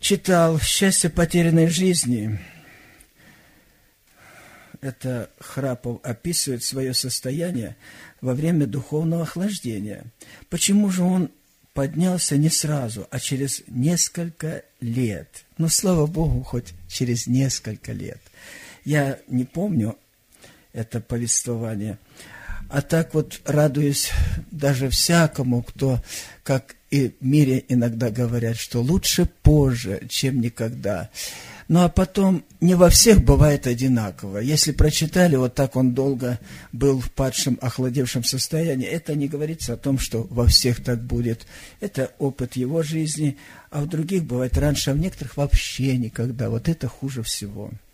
читал «Счастье потерянной жизни». Это Храпов описывает свое состояние во время духовного охлаждения. Почему же он поднялся не сразу, а через несколько лет? Ну, слава Богу, хоть через несколько лет. Я не помню это повествование. А так вот радуюсь даже всякому, кто, как и в мире иногда говорят, что лучше позже, чем никогда. Ну, а потом не во всех бывает одинаково. Если прочитали, вот так он долго был в падшем, охладевшем состоянии, это не говорится о том, что во всех так будет. Это опыт его жизни, а в других бывает раньше, а в некоторых вообще никогда. Вот это хуже всего.